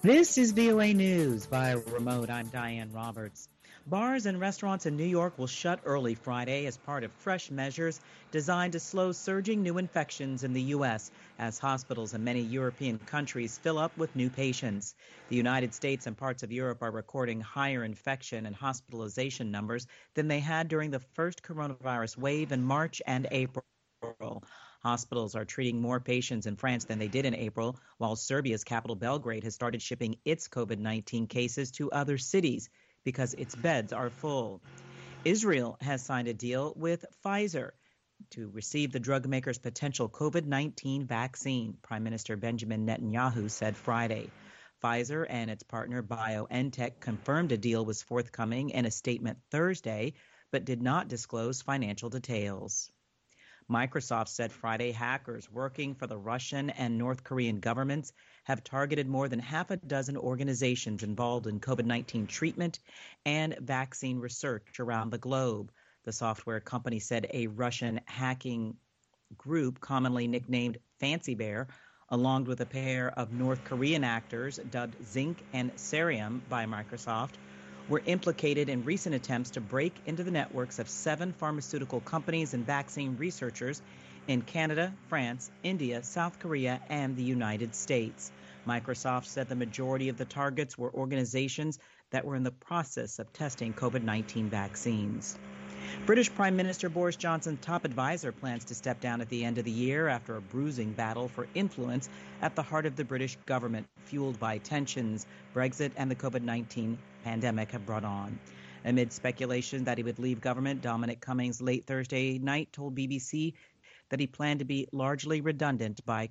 This is VOA News by remote. I'm Diane Roberts. Bars and restaurants in New York will shut early Friday as part of fresh measures designed to slow surging new infections in the U.S. as hospitals in many European countries fill up with new patients. The United States and parts of Europe are recording higher infection and hospitalization numbers than they had during the first coronavirus wave in March and April. Hospitals are treating more patients in France than they did in April, while Serbia's capital Belgrade has started shipping its COVID-19 cases to other cities because its beds are full. Israel has signed a deal with Pfizer to receive the drug maker's potential COVID-19 vaccine, Prime Minister Benjamin Netanyahu said Friday. Pfizer and its partner BioNTech confirmed a deal was forthcoming in a statement Thursday, but did not disclose financial details. Microsoft said Friday hackers working for the Russian and North Korean governments have targeted more than half a dozen organizations involved in COVID-19 treatment and vaccine research around the globe. The software company said a Russian hacking group, commonly nicknamed Fancy Bear, along with a pair of North Korean actors dubbed Zinc and Cerium by Microsoft, were implicated in recent attempts to break into the networks of 7 pharmaceutical companies and vaccine researchers in Canada, France, India, South Korea, and the United States. Microsoft said the majority of the targets were organizations that were in the process of testing COVID-19 vaccines. British Prime Minister Boris Johnson's top advisor plans to step down at the end of the year after a bruising battle for influence at the heart of the British government, fueled by tensions Brexit and the COVID-19 pandemic have brought on. Amid speculation that he would leave government, Dominic Cummings late Thursday night told BBC that he planned to be largely redundant by